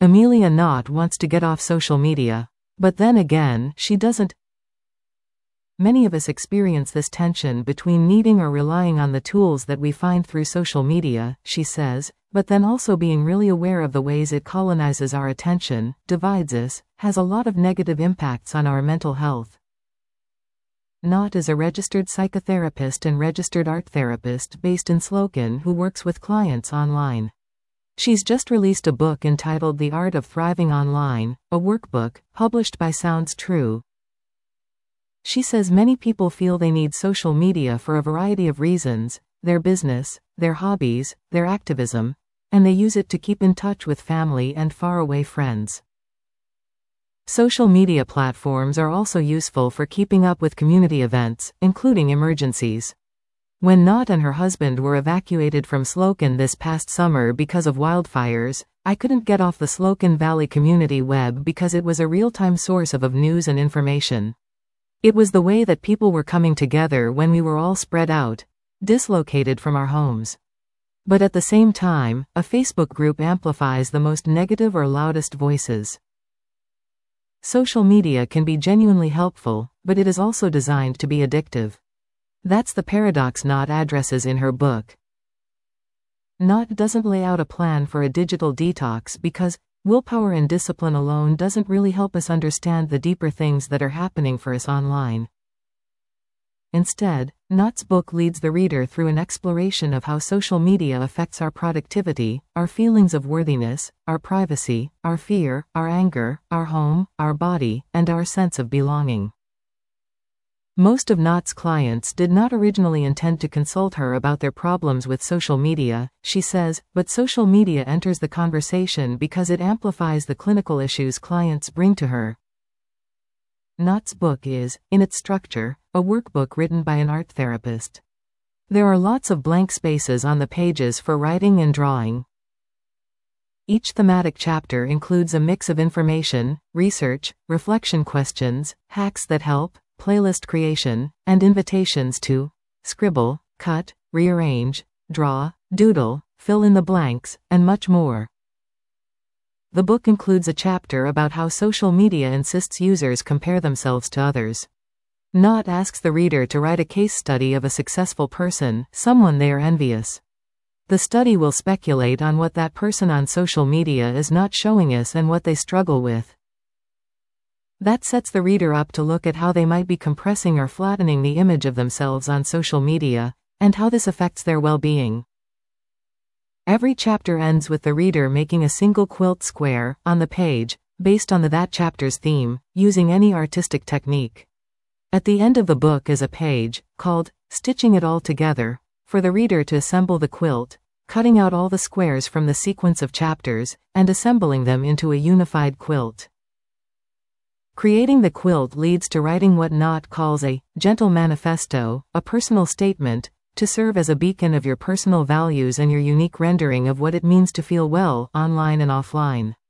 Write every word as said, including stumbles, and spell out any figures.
Amelia Knott wants to get off social media. But then again, she doesn't. Many of us experience this tension between needing or relying on the tools that we find through social media, she says, but then also being really aware of the ways it colonizes our attention, divides us, has a lot of negative impacts on our mental health. Knott is a registered psychotherapist and registered art therapist based in Slocum who works with clients online. She's just released a book entitled The Art of Thriving Online, a workbook, published by Sounds True. She says many people feel they need social media for a variety of reasons, their business, their hobbies, their activism, and they use it to keep in touch with family and faraway friends. Social media platforms are also useful for keeping up with community events, including emergencies. When Knott and her husband were evacuated from Slocum this past summer because of wildfires, I couldn't get off the Slocum Valley Community Web because it was a real-time source of, of news and information. It was the way that people were coming together when we were all spread out, dislocated from our homes. But at the same time, a Facebook group amplifies the most negative or loudest voices. Social media can be genuinely helpful, but it is also designed to be addictive. That's the paradox Knott addresses in her book. Knott doesn't lay out a plan for a digital detox because willpower and discipline alone doesn't really help us understand the deeper things that are happening for us online. Instead, Knott's book leads the reader through an exploration of how social media affects our productivity, our feelings of worthiness, our privacy, our fear, our anger, our home, our body, and our sense of belonging. Most of Knott's clients did not originally intend to consult her about their problems with social media, she says, but social media enters the conversation because it amplifies the clinical issues clients bring to her. Knott's book is, in its structure, a workbook written by an art therapist. There are lots of blank spaces on the pages for writing and drawing. Each thematic chapter includes a mix of information, research, reflection questions, hacks that help, playlist creation, and invitations to scribble, cut, rearrange, draw, doodle, fill in the blanks, and much more. The book includes a chapter about how social media insists users compare themselves to others. Knott asks the reader to write a case study of a successful person, someone they are envious. The study will speculate on what that person on social media is not showing us and what they struggle with. That sets the reader up to look at how they might be compressing or flattening the image of themselves on social media, and how this affects their well-being. Every chapter ends with the reader making a single quilt square, on the page, based on the that chapter's theme, using any artistic technique. At the end of the book is a page, called, Stitching It All Together, for the reader to assemble the quilt, cutting out all the squares from the sequence of chapters, and assembling them into a unified quilt. Creating the quilt leads to writing what Knott calls a gentle manifesto, a personal statement, to serve as a beacon of your personal values and your unique rendering of what it means to feel well, online and offline.